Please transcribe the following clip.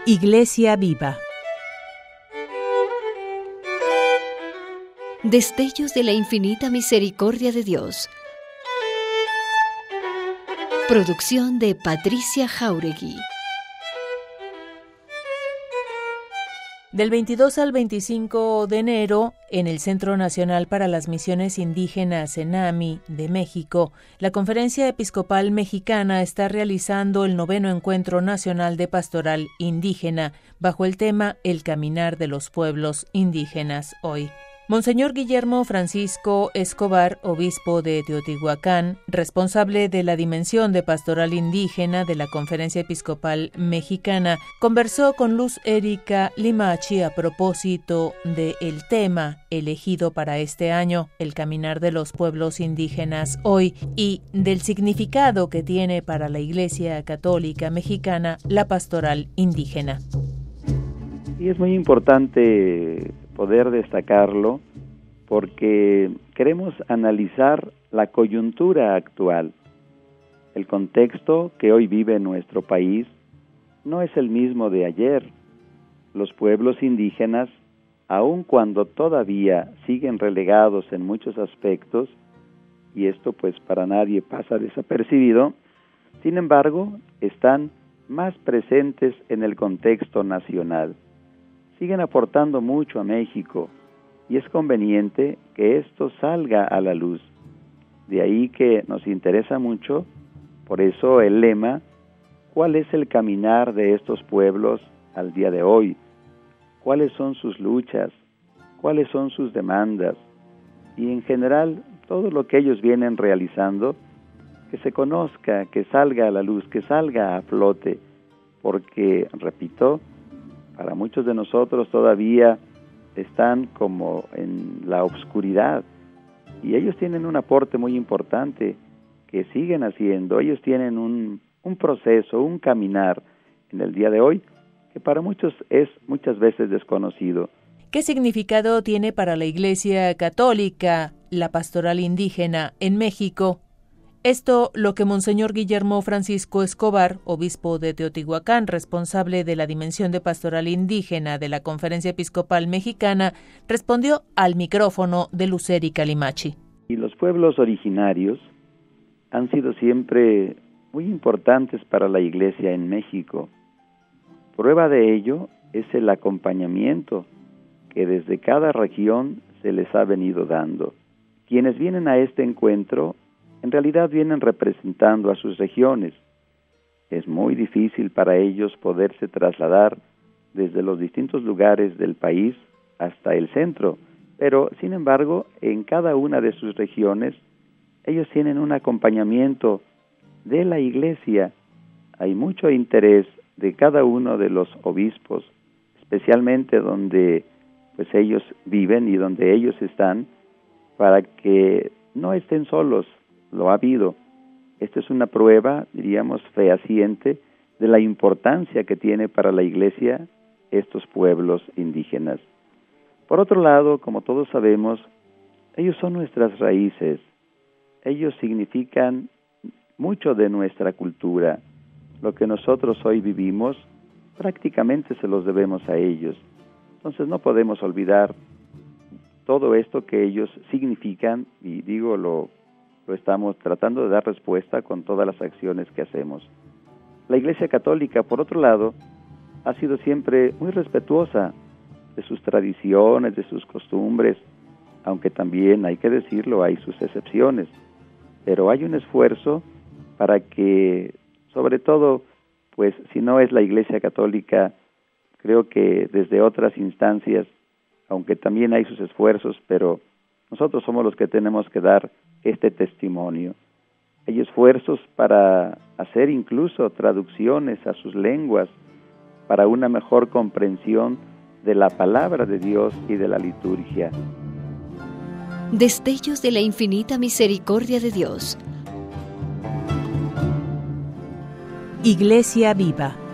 Iglesia Viva. Destellos de la infinita misericordia de Dios. Producción de Patricia Jáuregui. Del 22 al 25 de enero, en el Centro Nacional para las Misiones Indígenas CENAMI de México, la Conferencia Episcopal Mexicana está realizando el 9º Encuentro Nacional de Pastoral Indígena bajo el tema El Caminar de los Pueblos Indígenas hoy. Monseñor Guillermo Francisco Escobar, obispo de Teotihuacán, responsable de la dimensión de pastoral indígena de la Conferencia Episcopal Mexicana, conversó con Luz Erika Limachi a propósito del tema elegido para este año, el caminar de los pueblos indígenas hoy, y del significado que tiene para la Iglesia Católica Mexicana la pastoral indígena. Y es muy importante poder destacarlo porque queremos analizar la coyuntura actual. El contexto que hoy vive nuestro país no es el mismo de ayer. Los pueblos indígenas, aun cuando todavía siguen relegados en muchos aspectos, y esto pues para nadie pasa desapercibido, sin embargo, están más presentes en el contexto nacional. Siguen aportando mucho a México y es conveniente que esto salga a la luz. De ahí que nos interesa mucho, por eso el lema, ¿cuál es el caminar de estos pueblos al día de hoy? ¿Cuáles son sus luchas? ¿Cuáles son sus demandas? Y en general, todo lo que ellos vienen realizando, que se conozca, que salga a la luz, que salga a flote, porque, repito, para muchos de nosotros todavía están como en la oscuridad y ellos tienen un aporte muy importante que siguen haciendo. Ellos tienen un proceso, un caminar en el día de hoy que para muchos es muchas veces desconocido. ¿Qué significado tiene para la Iglesia Católica la pastoral indígena en México? Esto lo que Monseñor Guillermo Francisco Escobar, obispo de Teotihuacán, responsable de la dimensión de pastoral indígena de la Conferencia Episcopal Mexicana, respondió al micrófono de Luz Erika Limachi. Y los pueblos originarios han sido siempre muy importantes para la Iglesia en México. Prueba de ello es el acompañamiento que desde cada región se les ha venido dando. Quienes vienen a este encuentro en realidad vienen representando a sus regiones. Es muy difícil para ellos poderse trasladar desde los distintos lugares del país hasta el centro, pero sin embargo, en cada una de sus regiones, ellos tienen un acompañamiento de la Iglesia. Hay mucho interés de cada uno de los obispos, especialmente donde pues ellos viven y donde ellos están, para que no estén solos. Lo ha habido. Esta es una prueba, diríamos, fehaciente de la importancia que tiene para la Iglesia estos pueblos indígenas. Por otro lado, como todos sabemos, ellos son nuestras raíces. Ellos significan mucho de nuestra cultura. Lo que nosotros hoy vivimos, prácticamente se los debemos a ellos. Entonces no podemos olvidar todo esto que ellos significan, y digo, lo estamos tratando de dar respuesta con todas las acciones que hacemos. La Iglesia Católica, por otro lado, ha sido siempre muy respetuosa de sus tradiciones, de sus costumbres, aunque también, hay que decirlo, hay sus excepciones. Pero hay un esfuerzo para que, sobre todo, pues si no es la Iglesia Católica, creo que desde otras instancias, aunque también hay sus esfuerzos, pero nosotros somos los que tenemos que dar este testimonio. Hay esfuerzos para hacer incluso traducciones a sus lenguas para una mejor comprensión de la palabra de Dios y de la liturgia. Destellos de la infinita misericordia de Dios. Iglesia Viva.